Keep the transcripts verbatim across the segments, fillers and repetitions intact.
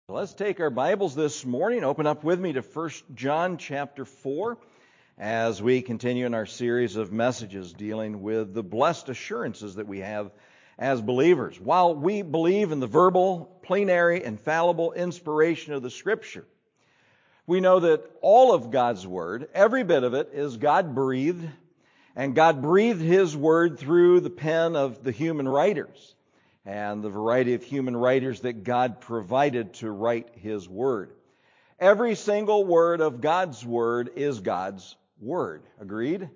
Let's take our Bibles this morning. Open up with me to First John chapter four as we continue in our series of messages dealing with the blessed assurances that we have as believers. While we believe in the verbal, plenary, infallible inspiration of the Scripture, we know that all of God's Word, every bit of it, is God-breathed, and God breathed His Word through the pen of the human writers and the variety of human writers that God provided to write His Word. Every single word of God's Word is God's Word. Agreed?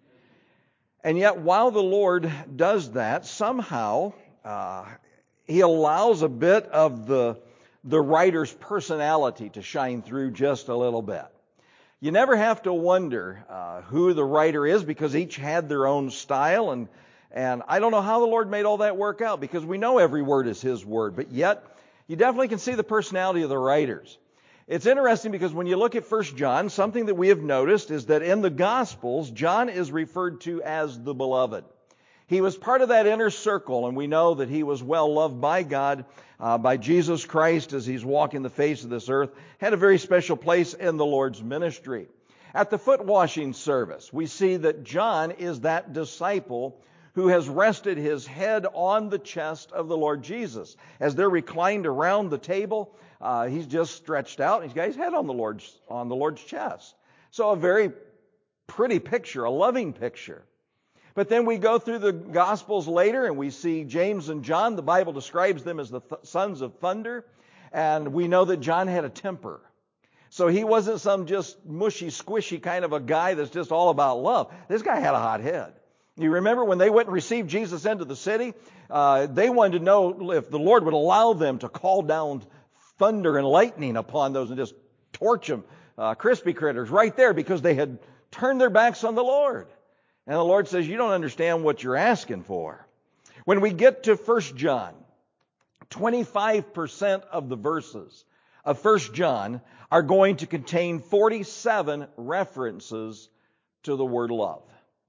And yet, while the Lord does that, somehow uh, He allows a bit of the, the writer's personality to shine through just a little bit. You never have to wonder uh, who the writer is, because each had their own style, and And I don't know how the Lord made all that work out, because we know every word is His Word, but yet you definitely can see the personality of the writers. It's interesting because when you look at First John, something that we have noticed is that in the Gospels, John is referred to as the Beloved. He was part of that inner circle, and we know that he was well loved by God, uh, by Jesus Christ as He's walking the face of this earth, had a very special place in the Lord's ministry. At the foot washing service, we see that John is that disciple who has rested his head on the chest of the Lord Jesus. As they're reclined around the table, uh, he's just stretched out, and he's got his head on the Lord's on the Lord's chest. So a very pretty picture, a loving picture. But then we go through the Gospels later, and we see James and John. The Bible describes them as the th- sons of thunder, and we know that John had a temper. So he wasn't some just mushy, squishy kind of a guy that's just all about love. This guy had a hot head. You remember when they went and received Jesus into the city, uh, they wanted to know if the Lord would allow them to call down thunder and lightning upon those and just torch them, uh, crispy critters, right there, because they had turned their backs on the Lord. And the Lord says, you don't understand what you're asking for. When we get to First John, twenty-five percent of the verses of First John are going to contain forty-seven references to the word love.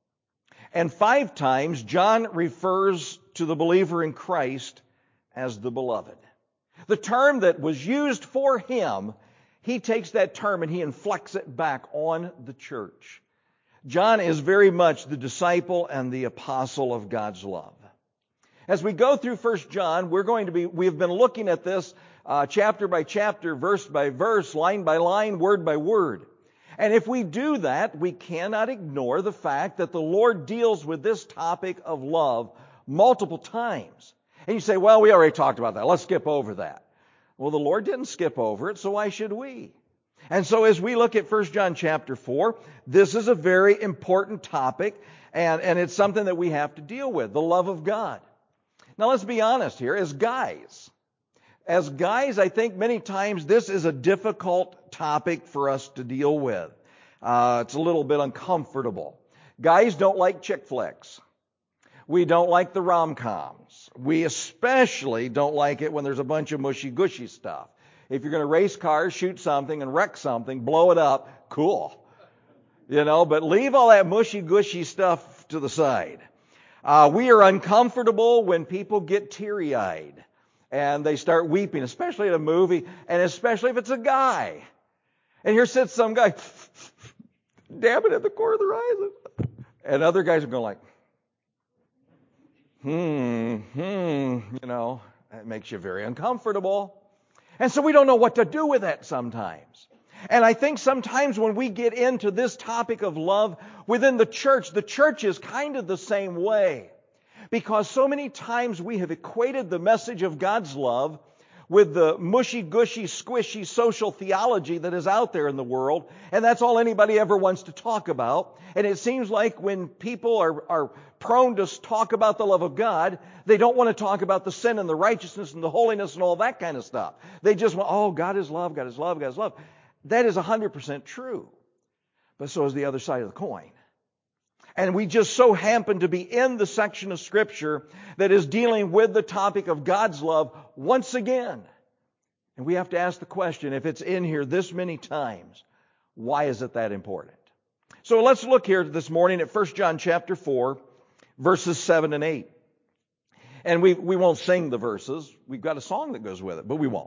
And five times, John refers to the believer in Christ as the beloved. The term that was used for him, he takes that term and he inflects it back on the church. John is very much the disciple and the apostle of God's love. As we go through First John, we're going to be, we've been looking at this uh, chapter by chapter, verse by verse, line by line, word by word. And if we do that, we cannot ignore the fact that the Lord deals with this topic of love multiple times. And you say, well, we already talked about that. Let's skip over that. Well, the Lord didn't skip over it, so why should we? And so as we look at First John chapter four, this is a very important topic, and, and it's something that we have to deal with, the love of God. Now, let's be honest here. As guys, As guys, I think many times this is a difficult topic for us to deal with. Uh, it's a little bit uncomfortable. Guys don't like chick flicks. We don't like the rom-coms. We especially don't like it when there's a bunch of mushy-gushy stuff. If you're going to race cars, shoot something, and wreck something, blow it up, cool. You know, but leave all that mushy-gushy stuff to the side. Uh, we are uncomfortable when people get teary-eyed and they start weeping, especially at a movie, and especially if it's a guy. And here sits some guy, dabbing at the corner of their eyes. And other guys are going like, hmm, hmm, you know, that makes you very uncomfortable. And so we don't know what to do with that sometimes. And I think sometimes when we get into this topic of love within the church, the church is kind of the same way. Because so many times we have equated the message of God's love with the mushy-gushy, squishy social theology that is out there in the world, and that's all anybody ever wants to talk about. And it seems like when people are, are prone to talk about the love of God, they don't want to talk about the sin and the righteousness and the holiness and all that kind of stuff. They just want, oh, God is love, God is love, God is love. That is one hundred percent true. But so is the other side of the coin. And we just so happen to be in the section of Scripture that is dealing with the topic of God's love once again. And we have to ask the question, if it's in here this many times, why is it that important? So let's look here this morning at First John chapter four, verses seven and eight. And we, we won't sing the verses. We've got a song that goes with it, but we won't.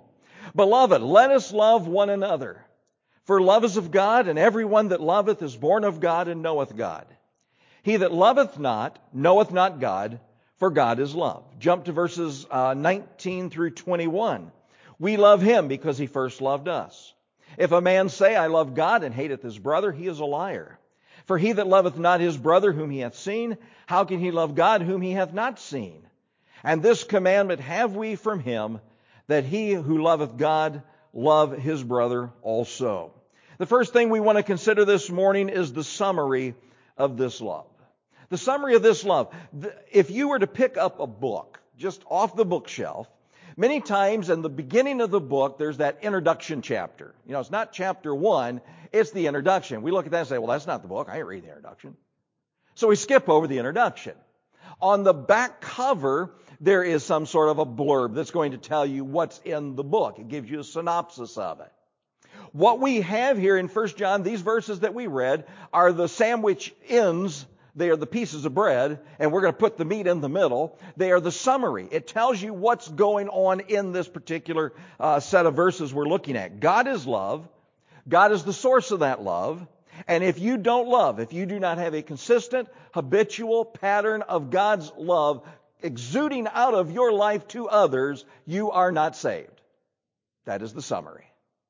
Beloved, let us love one another. For love is of God, and everyone that loveth is born of God and knoweth God. He that loveth not knoweth not God, for God is love. Jump to verses uh, nineteen through twenty-one. We love him because he first loved us. If a man say, I love God, and hateth his brother, he is a liar. For he that loveth not his brother whom he hath seen, how can he love God whom he hath not seen? And this commandment have we from him, that he who loveth God love his brother also. The first thing we want to consider this morning is the summary of this love. The summary of this love. If you were to pick up a book just off the bookshelf, many times in the beginning of the book, there's that introduction chapter. You know, it's not chapter one, it's the introduction. We look at that and say, well, that's not the book. I ain't reading the introduction. So we skip over the introduction. On the back cover, there is some sort of a blurb that's going to tell you what's in the book. It gives you a synopsis of it. What we have here in First John, these verses that we read, are the sandwich ends. They are the pieces of bread, and we're going to put the meat in the middle. They are the summary. It tells you what's going on in this particular uh, set of verses we're looking at. God is love. God is the source of that love. And if you don't love, if you do not have a consistent, habitual pattern of God's love exuding out of your life to others, you are not saved. That is the summary.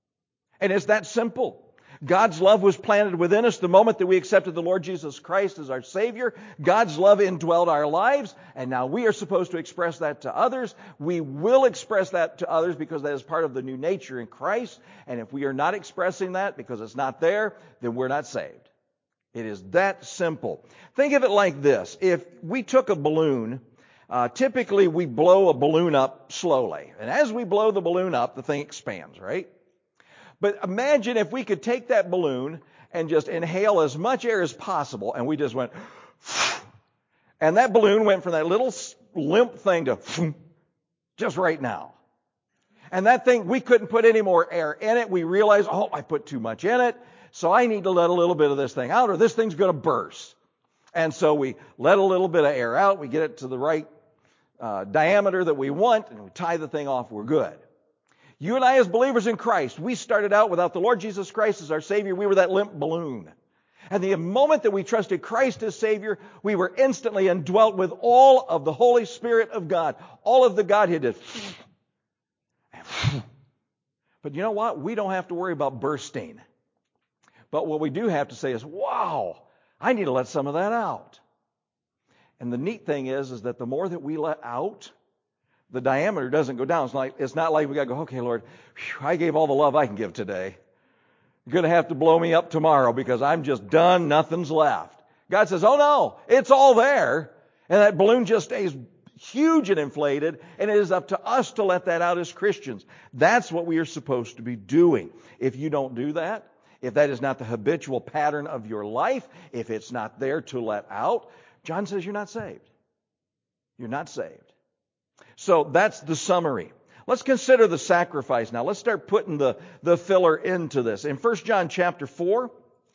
And it's that simple. God's love was planted within us the moment that we accepted the Lord Jesus Christ as our Savior. God's love indwelled our lives, and now we are supposed to express that to others. We will express that to others because that is part of the new nature in Christ. And if we are not expressing that because it's not there, then we're not saved. It is that simple. Think of it like this. If we took a balloon, uh, typically we blow a balloon up slowly. And as we blow the balloon up, the thing expands, right? But imagine if we could take that balloon and just inhale as much air as possible, and we just went, and that balloon went from that little limp thing to just right now. And that thing, we couldn't put any more air in it. We realized, oh, I put too much in it, so I need to let a little bit of this thing out, or this thing's going to burst. And so we let a little bit of air out, we get it to the right uh, diameter that we want, and we tie the thing off, we're good. You and I as believers in Christ, we started out without the Lord Jesus Christ as our Savior. We were that limp balloon. And the moment that we trusted Christ as Savior, we were instantly indwelt with all of the Holy Spirit of God. All of the Godhead did. But you know what? We don't have to worry about bursting. But what we do have to say is, wow, I need to let some of that out. And the neat thing is, is that the more that we let out, the diameter doesn't go down. It's, like, it's not like we got to go, okay, Lord, whew, I gave all the love I can give today. You're going to have to blow me up tomorrow because I'm just done. Nothing's left. God says, oh no, it's all there. And that balloon just stays huge and inflated. And it is up to us to let that out as Christians. That's what we are supposed to be doing. If you don't do that, if that is not the habitual pattern of your life, if it's not there to let out, John says you're not saved. You're not saved. So that's the summary. Let's consider the sacrifice now. Let's start putting the, the filler into this. In First John chapter four,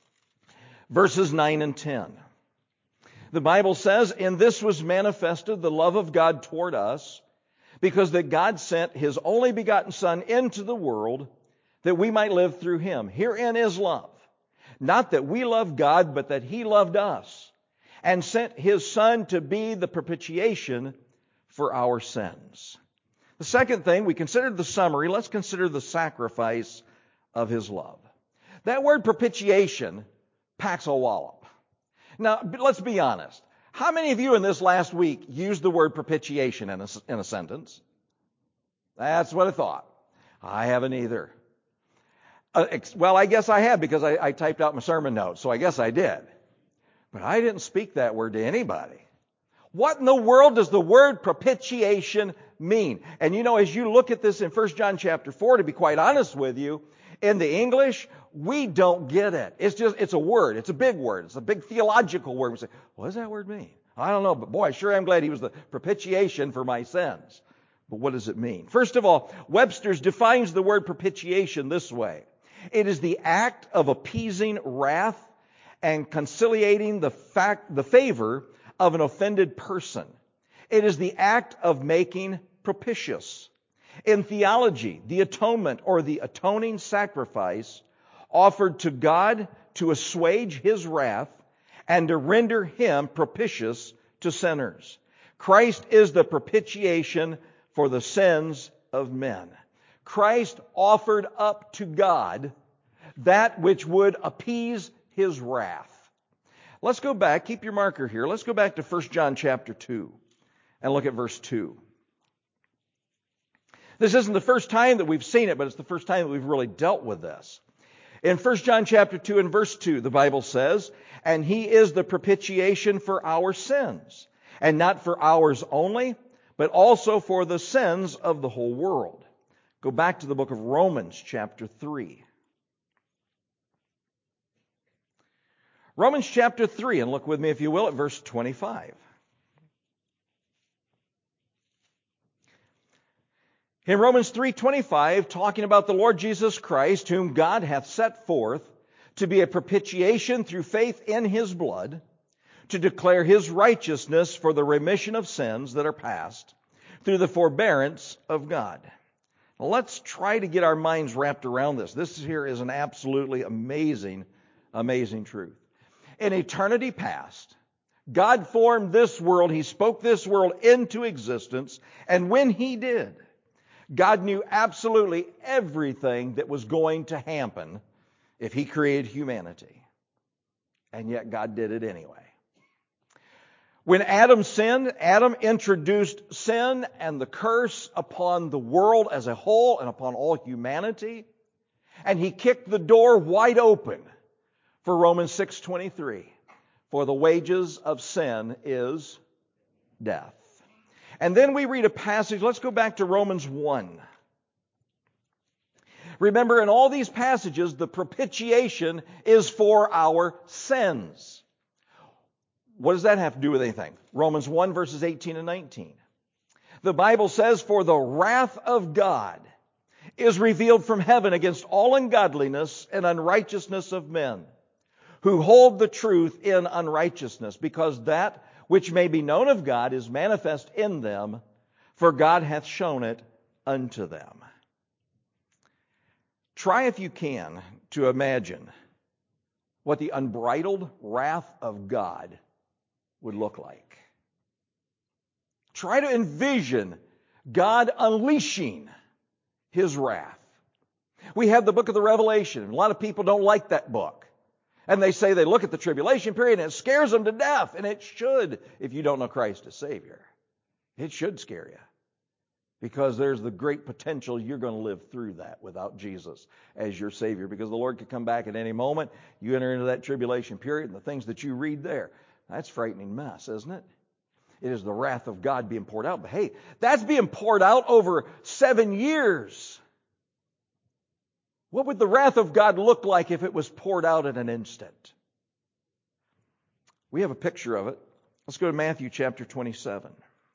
verses nine and ten. The Bible says, "In this was manifested the love of God toward us, because that God sent His only begotten Son into the world, that we might live through Him. Herein is love. Not that we love God, but that He loved us, and sent His Son to be the propitiation for our sins." The second thing, we considered the summary. Let's consider the sacrifice of His love. That word propitiation packs a wallop. Now, let's be honest. How many of you in this last week used the word propitiation in a, in a sentence? That's what I thought. I haven't either. Uh, ex- well, I guess I have because I, I typed out my sermon notes, so I guess I did. But I didn't speak that word to anybody. What in the world does the word propitiation mean? And you know, as you look at this in First John chapter four, to be quite honest with you, in the English, we don't get it. It's just, it's a word. It's a big word. It's a big theological word. We say, what does that word mean? I don't know, but boy, I sure am glad He was the propitiation for my sins. But what does it mean? First of all, Webster's defines the word propitiation this way. It is the act of appeasing wrath and conciliating the fact, the favor of an offended person. It is the act of making propitious. In theology, the atonement or the atoning sacrifice offered to God to assuage His wrath and to render Him propitious to sinners. Christ is the propitiation for the sins of men. Christ offered up to God that which would appease His wrath. Let's go back, keep your marker here. Let's go back to First John chapter two and look at verse two. This isn't the first time that we've seen it, but it's the first time that we've really dealt with this. In First John chapter two and verse two, the Bible says, "And He is the propitiation for our sins, and not for ours only, but also for the sins of the whole world." Go back to the book of Romans chapter three. Romans chapter three, and look with me if you will at verse twenty-five. In Romans three twenty-five, talking about the Lord Jesus Christ, whom God hath set forth to be a propitiation through faith in His blood, to declare His righteousness for the remission of sins that are past, through the forbearance of God. Now let's try to get our minds wrapped around this. This here is an absolutely amazing, amazing truth. In eternity past, God formed this world. He spoke this world into existence. And when He did, God knew absolutely everything that was going to happen if He created humanity. And yet God did it anyway. When Adam sinned, Adam introduced sin and the curse upon the world as a whole and upon all humanity. And He kicked the door wide open for Romans six twenty-three. For the wages of sin is death. And then we read a passage. Let's go back to Romans one. Remember, in all these passages, the propitiation is for our sins. What does that have to do with anything? Romans one, verses eighteen and nineteen. The Bible says, "For the wrath of God is revealed from heaven against all ungodliness and unrighteousness of men, who hold the truth in unrighteousness, because that which may be known of God is manifest in them, for God hath shown it unto them." Try, if you can, to imagine what the unbridled wrath of God would look like. Try to envision God unleashing His wrath. We have the book of the Revelation. A lot of people don't like that book. And they say they look at the tribulation period and it scares them to death. And it should, if you don't know Christ as Savior. It should scare you. Because there's the great potential you're going to live through that without Jesus as your Savior. Because the Lord could come back at any moment. You enter into that tribulation period and the things that you read there. That's a frightening mess, isn't it? It is the wrath of God being poured out. But hey, that's being poured out over seven years. What would the wrath of God look like if it was poured out in an instant? We have a picture of it. Let's go to Matthew chapter twenty-seven.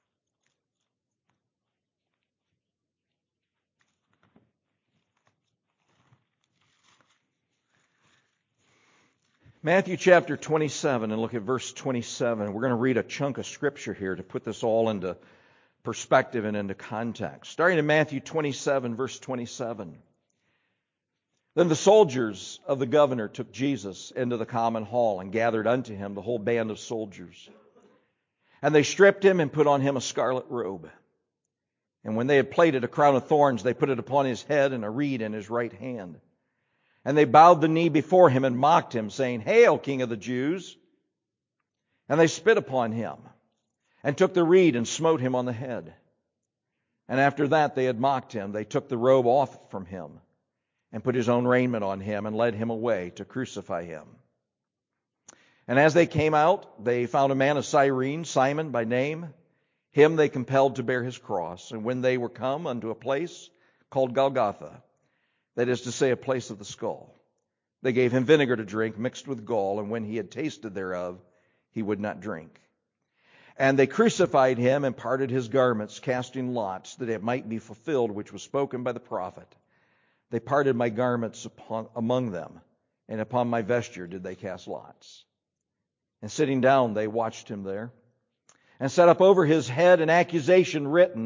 Matthew chapter twenty-seven, and look at verse twenty-seven. We're going to read a chunk of Scripture here to put this all into perspective and into context. Starting in Matthew twenty-seven, verse twenty-seven. Then the soldiers of the governor took Jesus into the common hall and gathered unto Him the whole band of soldiers. And they stripped Him and put on Him a scarlet robe. And when they had plaited a crown of thorns, they put it upon His head and a reed in His right hand. And they bowed the knee before Him and mocked Him, saying, "Hail, King of the Jews!" And they spit upon Him and took the reed and smote Him on the head. And after that they had mocked Him, they took the robe off from Him and put His own raiment on Him and led Him away to crucify Him. And as they came out, they found a man of Cyrene, Simon by name. Him they compelled to bear His cross. And when they were come unto a place called Golgotha, that is to say, a place of the skull, they gave Him vinegar to drink mixed with gall, and when He had tasted thereof, He would not drink. And they crucified Him and parted His garments, casting lots, that it might be fulfilled which was spoken by the prophet. They parted my garments upon, among them, and upon my vesture did they cast lots. And sitting down, they watched Him there, and set up over His head an accusation written,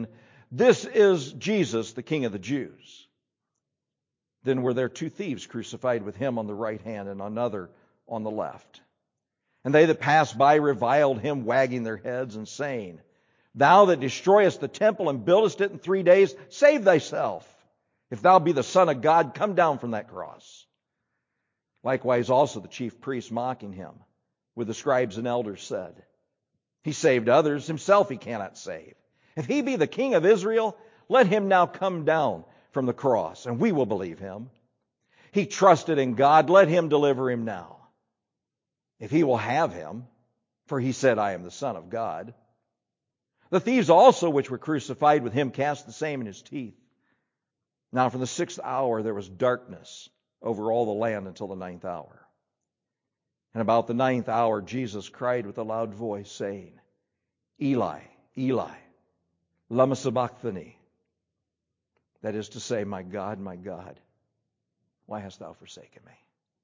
"This is Jesus, the King of the Jews." Then were there two thieves crucified with him on the right hand and another on the left. And they that passed by reviled him, wagging their heads and saying, "Thou that destroyest the temple and buildest it in three days, save thyself. If thou be the Son of God, come down from that cross." Likewise also the chief priests, mocking him, with the scribes and elders, said, "He saved others, himself he cannot save. If he be the King of Israel, let him now come down from the cross, and we will believe him. He trusted in God, let him deliver him now, if he will have him, for he said, I am the Son of God." The thieves also which were crucified with him cast the same in his teeth. Now from the sixth hour there was darkness over all the land until the ninth hour. And about the ninth hour Jesus cried with a loud voice, saying, "Eli, Eli, lama sabachthani." That is to say, "My God, my God, why hast thou forsaken me?"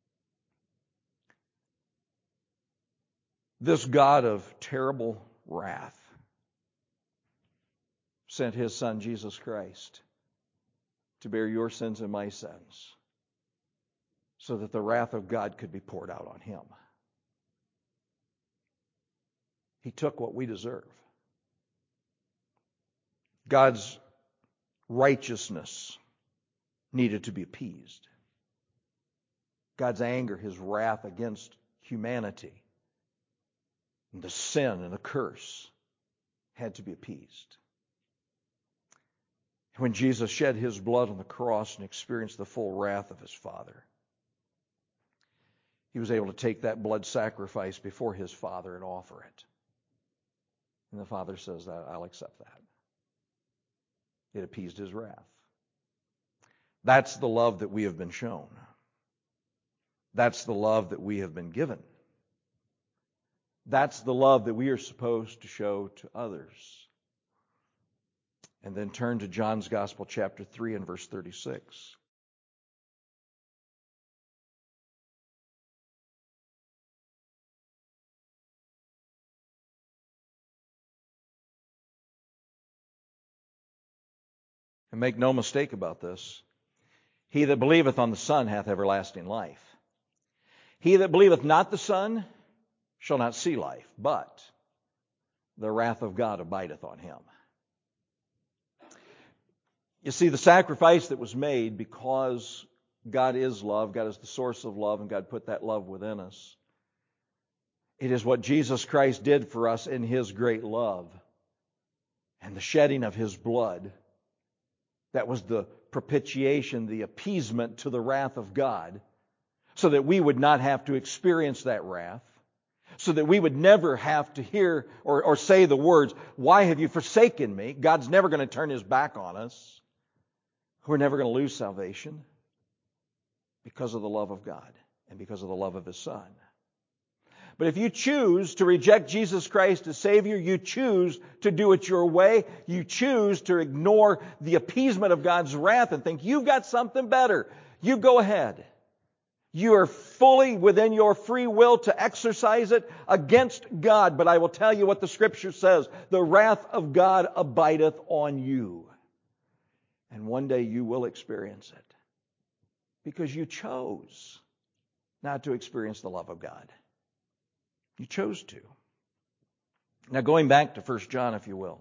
This God of terrible wrath sent his Son, Jesus Christ, to bear your sins and my sins, so that the wrath of God could be poured out on him. He took what we deserve. God's righteousness needed to be appeased. God's anger, his wrath against humanity, and the sin and the curse had to be appeased. When Jesus shed his blood on the cross and experienced the full wrath of his Father, he was able to take that blood sacrifice before his Father and offer it. And the Father says that, "I'll accept that." It appeased his wrath. That's the love that we have been shown. That's the love that we have been given. That's the love that we are supposed to show to others. And then turn to John's Gospel, chapter three and verse thirty-six. And make no mistake about this. He that believeth on the Son hath everlasting life. He that believeth not the Son shall not see life, but the wrath of God abideth on him. You see, the sacrifice that was made, because God is love, God is the source of love, and God put that love within us. It is what Jesus Christ did for us in his great love and the shedding of his blood that was the propitiation, the appeasement to the wrath of God, so that we would not have to experience that wrath, so that we would never have to hear or, or say the words, "Why have you forsaken me?" God's never going to turn his back on us. We're never going to lose salvation because of the love of God and because of the love of his Son. But if you choose to reject Jesus Christ as Savior, you choose to do it your way, you choose to ignore the appeasement of God's wrath and think you've got something better, you go ahead. You are fully within your free will to exercise it against God. But I will tell you what the Scripture says. The wrath of God abideth on you. And one day you will experience it. Because you chose not to experience the love of God. You chose to. Now going back to First John, if you will.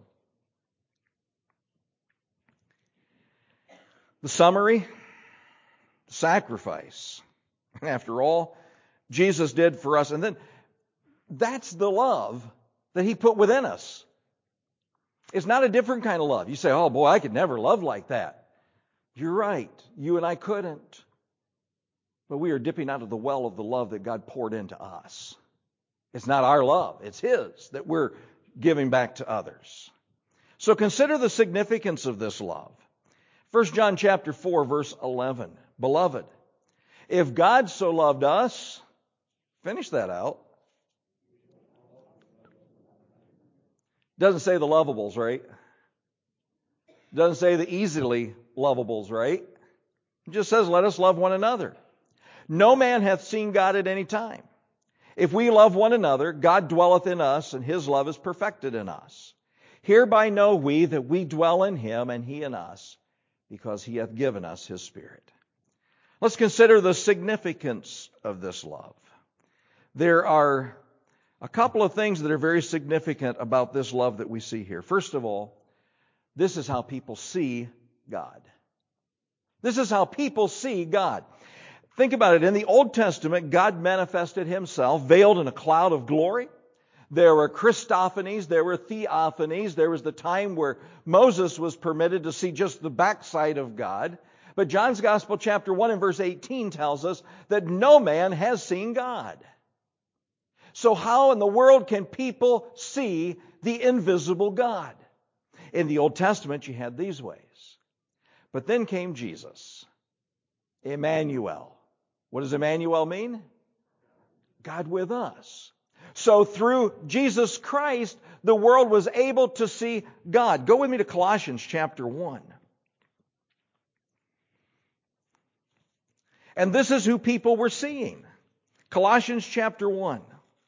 The summary, the sacrifice. After all, Jesus did for us. And then that's the love that he put within us. It's not a different kind of love. You say, "Oh boy, I could never love like that." You're right. You and I couldn't. But we are dipping out of the well of the love that God poured into us. It's not our love. It's his that we're giving back to others. So consider the significance of this love. First John chapter four, verse eleven. Beloved, if God so loved us, finish that out. Doesn't say the lovables, right? Doesn't say the easily lovables, right? It just says, let us love one another. No man hath seen God at any time. If we love one another, God dwelleth in us, and his love is perfected in us. Hereby know we that we dwell in him, and he in us, because he hath given us his Spirit. Let's consider the significance of this love. There are a couple of things that are very significant about this love that we see here. First of all, this is how people see God. This is how people see God. Think about it. In the Old Testament, God manifested himself veiled in a cloud of glory. There were Christophanies, there were theophanies. There was the time where Moses was permitted to see just the backside of God. But John's Gospel chapter one and verse eighteen tells us that no man has seen God. So how in the world can people see the invisible God? In the Old Testament, you had these ways. But then came Jesus, Emmanuel. What does Emmanuel mean? God with us. So through Jesus Christ, the world was able to see God. Go with me to Colossians chapter one. And this is who people were seeing. Colossians chapter one.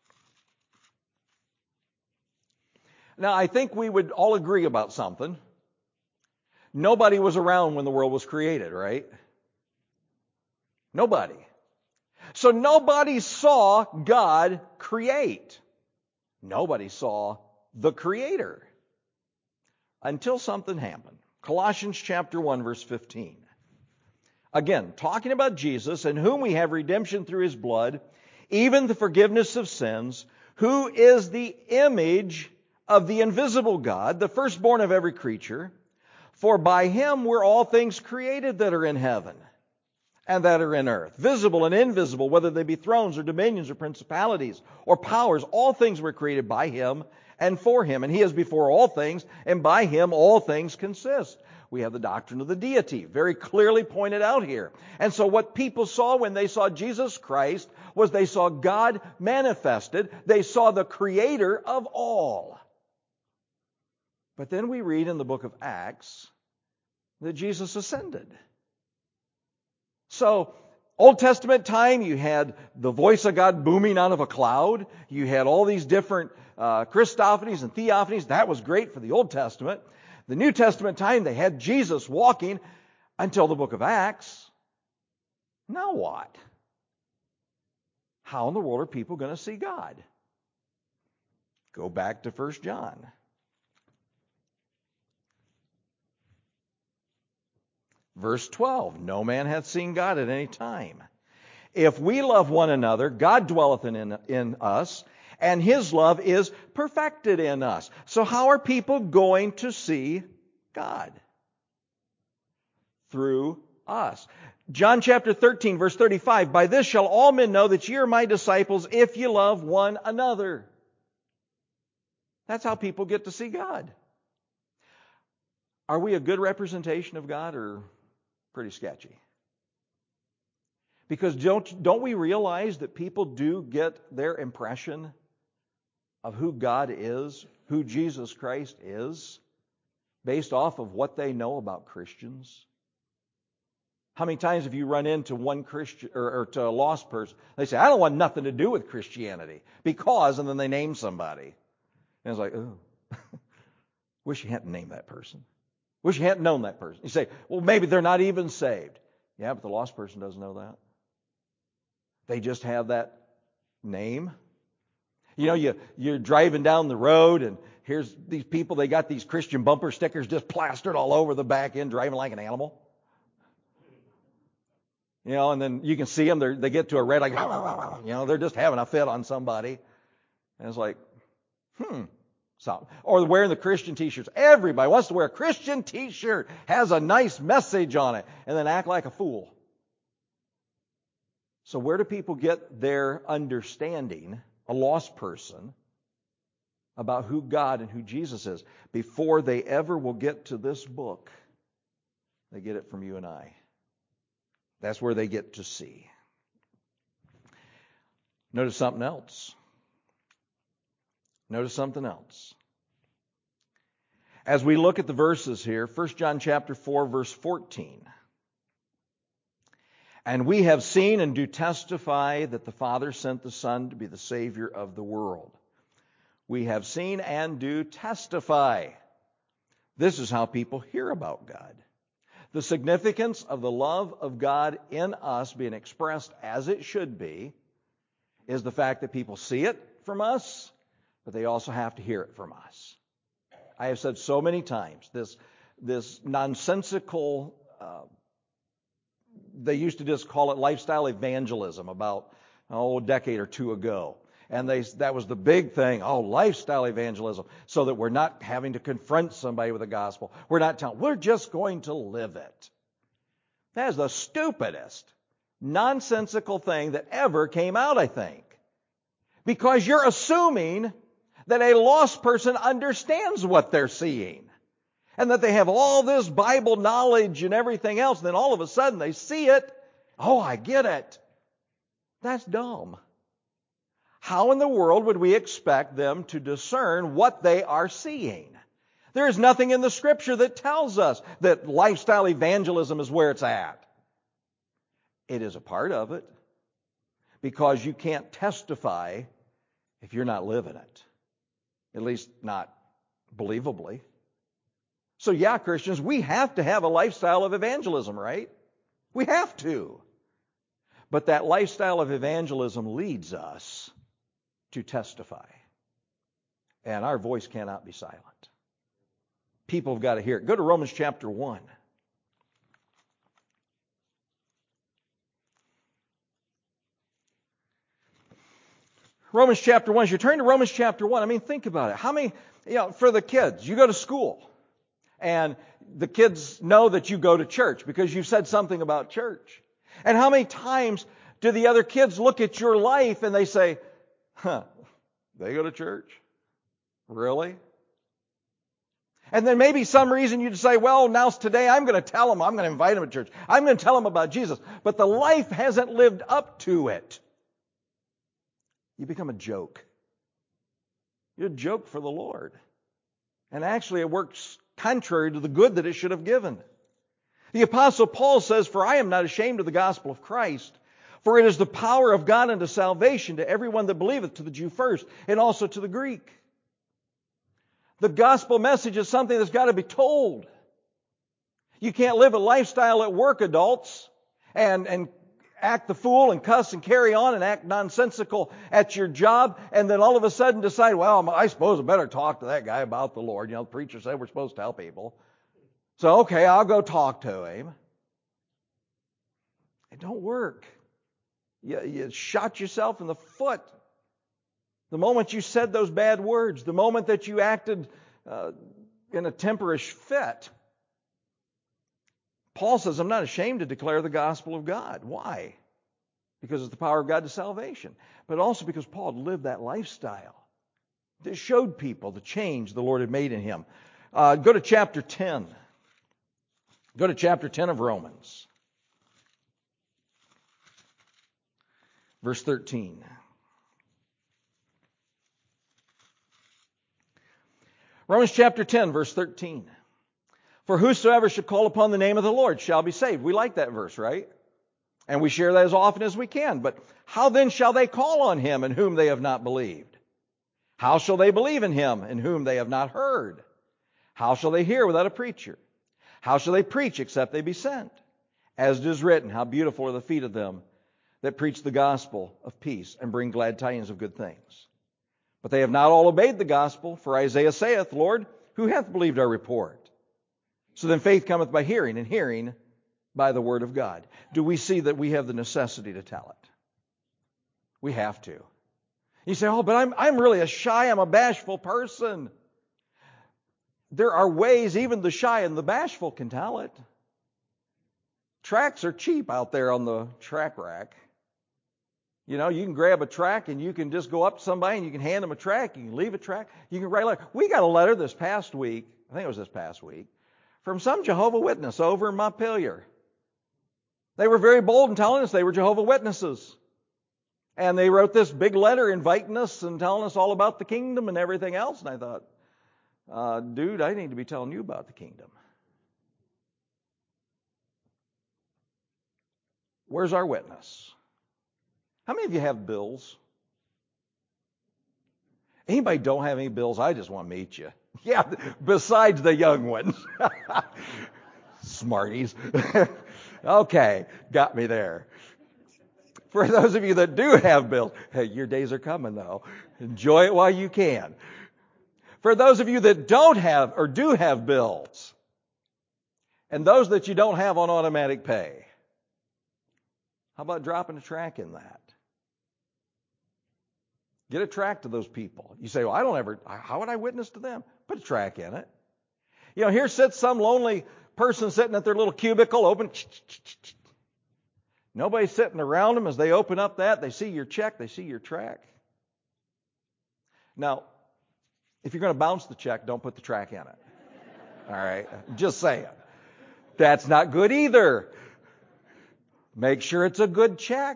Now, I think we would all agree about something. Nobody was around when the world was created, right? Nobody. So nobody saw God create. Nobody saw the Creator. Until something happened. Colossians chapter one, verse fifteen. Again, talking about Jesus, in whom we have redemption through his blood, even the forgiveness of sins, who is the image of the invisible God, the firstborn of every creature. For by him were all things created that are in heaven and that are in earth, visible and invisible, whether they be thrones or dominions or principalities or powers. All things were created by him and for him. And he is before all things, and by him all things consist. We have the doctrine of the deity, very clearly pointed out here. And so what people saw when they saw Jesus Christ was they saw God manifested. They saw the Creator of all. But then we read in the book of Acts that Jesus ascended. So, Old Testament time, you had the voice of God booming out of a cloud. You had all these different uh, Christophanies and theophanies. That was great for the Old Testament. The New Testament time, they had Jesus walking until the book of Acts. Now what? How in the world are people going to see God? Go back to First John. Verse twelve, no man hath seen God at any time. If we love one another, God dwelleth in, in us, and his love is perfected in us. So how are people going to see God? Through us. John chapter thirteen, verse thirty-five, by this shall all men know that ye are my disciples, if ye love one another. That's how people get to see God. Are we a good representation of God, or pretty sketchy? Because don't, don't we realize that people do get their impression of who God is, who Jesus Christ is, based off of what they know about Christians? How many times have you run into one Christian or, or to a lost person? They say, I don't want nothing to do with Christianity because, and then they name somebody. And it's like, oh, wish you hadn't named that person. Wish you hadn't known that person. You say, well, maybe they're not even saved. Yeah, but the lost person doesn't know that. They just have that name. You know, you, you're driving down the road and here's these people, they got these Christian bumper stickers just plastered all over the back end, driving like an animal. You know, and then you can see them, they get to a red, like, you know, they're just having a fit on somebody. And it's like, hmm. So, or wearing the Christian t-shirts. Everybody wants to wear a Christian t-shirt, has a nice message on it, and then act like a fool. So where do people get their understanding, a lost person, about who God and who Jesus is? Before they ever will get to this book, they get it from you and I. That's where they get to see. Notice something else. Notice something else. As we look at the verses here, First John chapter four, verse fourteen. And we have seen and do testify that the Father sent the Son to be the Savior of the world. We have seen and do testify. This is how people hear about God. The significance of the love of God in us being expressed as it should be is the fact that people see it from us, but they also have to hear it from us. I have said so many times, this, this nonsensical, uh, they used to just call it lifestyle evangelism about oh, a decade or two ago. And they, that was the big thing, oh, lifestyle evangelism, so that we're not having to confront somebody with the gospel. We're not telling, we're just going to live it. That is the stupidest, nonsensical thing that ever came out, I think. Because you're assuming that a lost person understands what they're seeing. And that they have all this Bible knowledge and everything else, and then all of a sudden they see it. Oh, I get it. That's dumb. How in the world would we expect them to discern what they are seeing? There is nothing in the Scripture that tells us that lifestyle evangelism is where it's at. It is a part of it, because you can't testify if you're not living it. At least not believably. So yeah, Christians, we have to have a lifestyle of evangelism, right? We have to. But that lifestyle of evangelism leads us to testify. And our voice cannot be silent. People have got to hear it. Go to Romans chapter one. Romans chapter one. As you turn to Romans chapter one, I mean, think about it. How many, you know, for the kids, you go to school, and the kids know that you go to church because you've said something about church. And how many times do the other kids look at your life and they say, huh, they go to church? Really? And then maybe some reason you say, well, now today I'm going to tell them, I'm going to invite them to church. I'm going to tell them about Jesus. But the life hasn't lived up to it. You become a joke. You're a joke for the Lord. And actually it works contrary to the good that it should have given. The Apostle Paul says, for I am not ashamed of the gospel of Christ, for it is the power of God unto salvation to everyone that believeth, to the Jew first, and also to the Greek. The gospel message is something that's got to be told. You can't live a lifestyle at work, adults, and, and act the fool and cuss and carry on and act nonsensical at your job, and then all of a sudden decide, well, I suppose I better talk to that guy about the Lord. You know, the preacher said we're supposed to tell people. So, okay, I'll go talk to him. It don't work. You, you shot yourself in the foot. The moment you said those bad words, the moment that you acted uh, in a temperish fit. Paul says, I'm not ashamed to declare the gospel of God. Why? Because it's the power of God to salvation. But also because Paul had lived that lifestyle. It showed people the change the Lord had made in him. Uh, go to chapter ten. Go to chapter ten of Romans. Verse thirteen. Romans chapter ten, verse thirteen. For whosoever shall call upon the name of the Lord shall be saved. We like that verse, right? And we share that as often as we can. But how then shall they call on him in whom they have not believed? How shall they believe in him in whom they have not heard? How shall they hear without a preacher? How shall they preach except they be sent? As it is written, how beautiful are the feet of them that preach the gospel of peace and bring glad tidings of good things. But they have not all obeyed the gospel, for Isaiah saith, Lord, who hath believed our report? So then faith cometh by hearing, and hearing by the word of God. Do we see that we have the necessity to tell it? We have to. You say, oh, but I'm, I'm really a shy, I'm a bashful person. There are ways even the shy and the bashful can tell it. Tracts are cheap out there on the track rack. You know, you can grab a track and you can just go up to somebody and you can hand them a track. You can leave a track. You can write a letter. We got a letter this past week, I think it was this past week, from some Jehovah Witness over in Montpelier. They were very bold in telling us they were Jehovah Witnesses. And they wrote this big letter inviting us and telling us all about the kingdom and everything else. And I thought, uh, dude, I need to be telling you about the kingdom. Where's our witness? How many of you have bills? Anybody don't have any bills? I just want to meet you. Yeah, besides the young ones. Smarties. Okay, got me there. For those of you that do have bills, hey, your days are coming though. Enjoy it while you can. For those of you that don't have or do have bills, and those that you don't have on automatic pay, how about dropping a track in that? Get a track to those people. You say, well, I don't ever, how would I witness to them? Put a track in it. You know, here sits some lonely person sitting at their little cubicle, open. Nobody's sitting around them. As they open up that, they see your check, they see your track. Now, if you're going to bounce the check, don't put the track in it. All right? Just saying. That's not good either. Make sure it's a good check.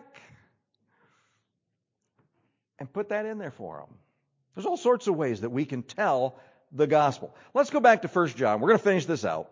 And put that in there for them. There's all sorts of ways that we can tell the gospel. Let's go back to First John. We're going to finish this out.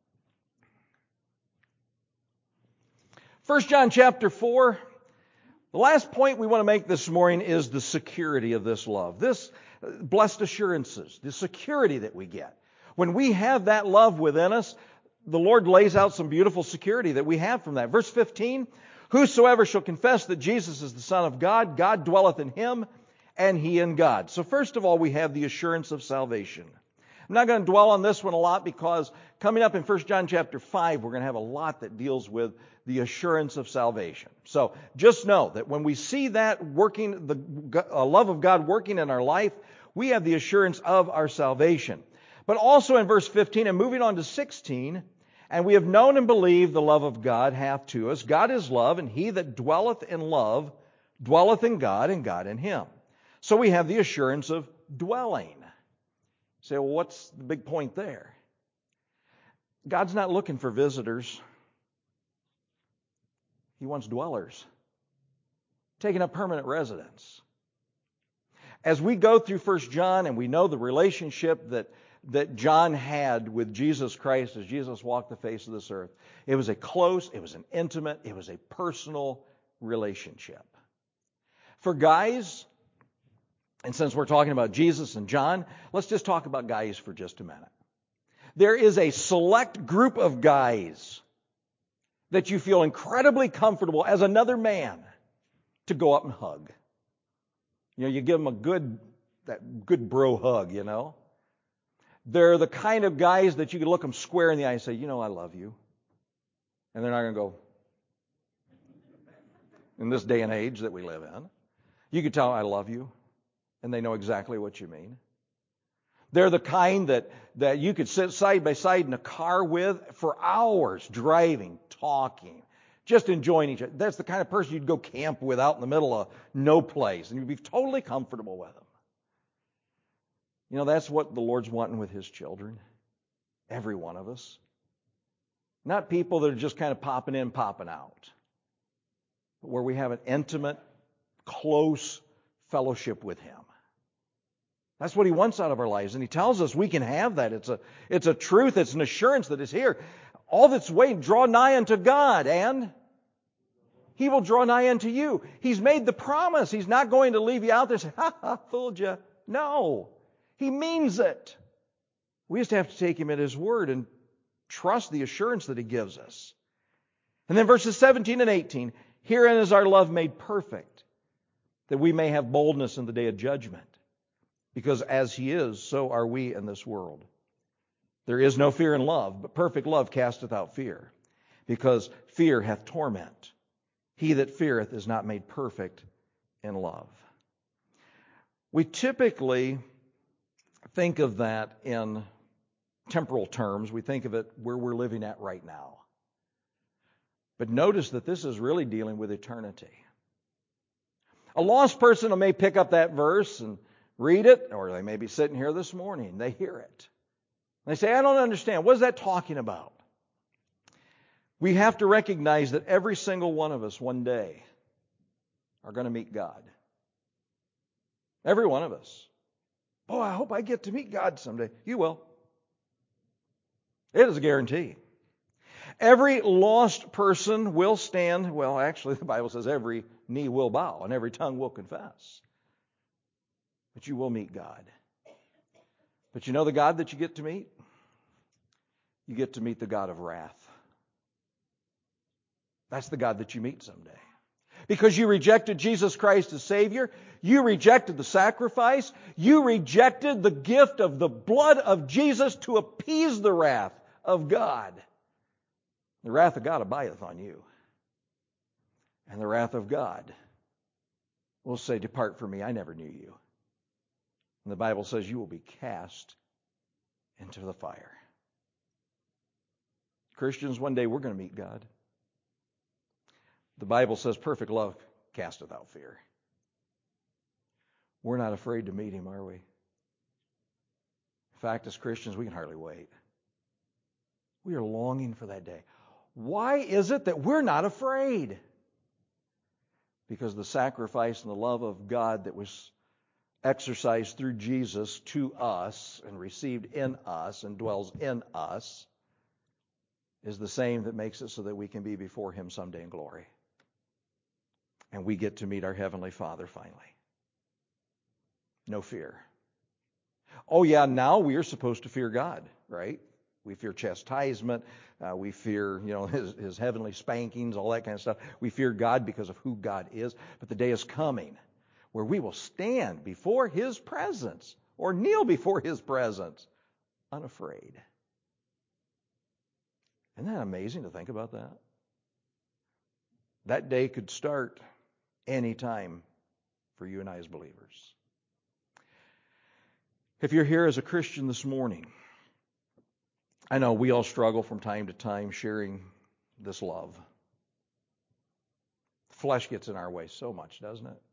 First John chapter four. The last point we want to make this morning is the security of this love. This blessed assurances, the security that we get. When we have that love within us, the Lord lays out some beautiful security that we have from that. Verse fifteen, whosoever shall confess that Jesus is the Son of God, God dwelleth in him, and he in God. So first of all, we have the assurance of salvation. I'm not going to dwell on this one a lot because coming up in First John chapter five, we're going to have a lot that deals with the assurance of salvation. So just know that when we see that working, the uh, love of God working in our life, we have the assurance of our salvation. But also in verse fifteen and moving on to sixteen, and we have known and believed the love of God hath to us. God is love, and he that dwelleth in love dwelleth in God, and God in him. So we have the assurance of dwelling. You say, well, what's the big point there? God's not looking for visitors. He wants dwellers, taking up permanent residence. As we go through First John and we know the relationship that that John had with Jesus Christ as Jesus walked the face of this earth. It was a close, it was an intimate, it was a personal relationship. For guys, and since we're talking about Jesus and John, let's just talk about guys for just a minute. There is a select group of guys that you feel incredibly comfortable as another man to go up and hug. You know, you give them a good, that good bro hug, you know. They're the kind of guys that you can look them square in the eye and say, you know, I love you. And they're not going to go, in this day and age that we live in. You can tell I love you, and they know exactly what you mean. They're the kind that, that you could sit side by side in a car with for hours, driving, talking, just enjoying each other. That's the kind of person you'd go camp with out in the middle of no place, and you'd be totally comfortable with them. You know, that's what the Lord's wanting with his children. Every one of us. Not people that are just kind of popping in, popping out. But where we have an intimate, close fellowship with him. That's what he wants out of our lives. And he tells us we can have that. It's a, it's a truth. It's an assurance that is here. All that's waiting, draw nigh unto God, and he will draw nigh unto you. He's made the promise. He's not going to leave you out there and say, ha ha, fooled you. No. He means it. We just have to take him at his word and trust the assurance that he gives us. And then verses seventeen and eighteen, herein is our love made perfect, that we may have boldness in the day of judgment. Because as he is, so are we in this world. There is no fear in love, but perfect love casteth out fear, because fear hath torment. He that feareth is not made perfect in love. We typically think of that in temporal terms. We think of it where we're living at right now. But notice that this is really dealing with eternity. A lost person may pick up that verse and read it, or they may be sitting here this morning. They hear it. They say, I don't understand. What is that talking about? We have to recognize that every single one of us one day are going to meet God. Every one of us. Oh, I hope I get to meet God someday. You will. It is a guarantee. Every lost person will stand, well, actually the Bible says every knee will bow and every tongue will confess. but you will meet God. But you know the God that you get to meet? You get to meet the God of wrath. That's the God that you meet someday. Because you rejected Jesus Christ as Savior, you rejected the sacrifice, you rejected the gift of the blood of Jesus to appease the wrath of God. The wrath of God abideth on you. And the wrath of God will say, depart from me, I never knew you. And the Bible says you will be cast into the fire. Christians, one day we're going to meet God. The Bible says perfect love casteth out fear. We're not afraid to meet Him, are we? In fact, as Christians, we can hardly wait. We are longing for that day. Why is it that we're not afraid? Because the sacrifice and the love of God that was exercised through Jesus to us and received in us and dwells in us is the same that makes it so that we can be before Him someday in glory. And we get to meet our Heavenly Father finally. No fear. Oh yeah, now we are supposed to fear God, right? We fear chastisement. Uh, we fear, you know, his, his heavenly spankings, all that kind of stuff. We fear God because of who God is. But the day is coming where we will stand before His presence or kneel before His presence unafraid. Isn't that amazing to think about that? That day could start any time for you and I as believers. If you're here as a Christian this morning, I know we all struggle from time to time sharing this love. Flesh gets in our way so much, doesn't it?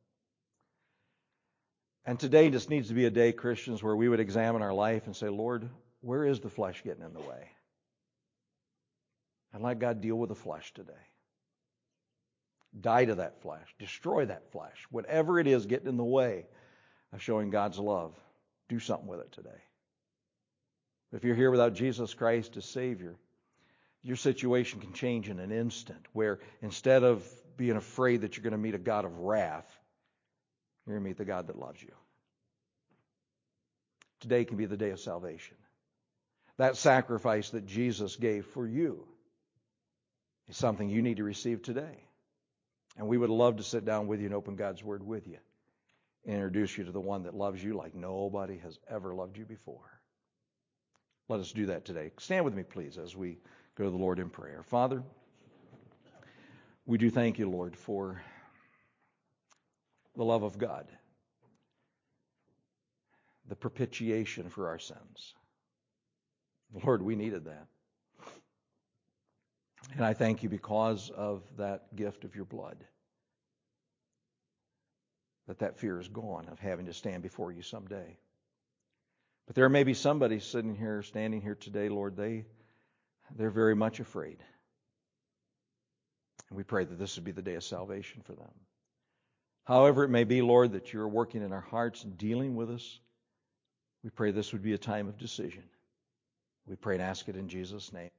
And today just needs to be a day, Christians, where we would examine our life and say, Lord, where is the flesh getting in the way? And let God deal with the flesh today. Die to that flesh. Destroy that flesh. Whatever it is getting in the way of showing God's love, do something with it today. If you're here without Jesus Christ as Savior, your situation can change in an instant, where instead of being afraid that you're going to meet a God of wrath, you're going to meet the God that loves you. Today can be the day of salvation. That sacrifice that Jesus gave for you is something you need to receive today. And we would love to sit down with you and open God's Word with you and introduce you to the one that loves you like nobody has ever loved you before. Let us do that today. Stand with me, please, as we go to the Lord in prayer. Father, we do thank you, Lord, for the love of God, the propitiation for our sins. Lord, we needed that. And I thank you because of that gift of your blood, that that fear is gone of having to stand before you someday. But there may be somebody sitting here, standing here today, Lord, they, they're very much afraid. And we pray that this would be the day of salvation for them. However it may be, Lord, that you're working in our hearts and dealing with us, we pray this would be a time of decision. We pray and ask it in Jesus' name.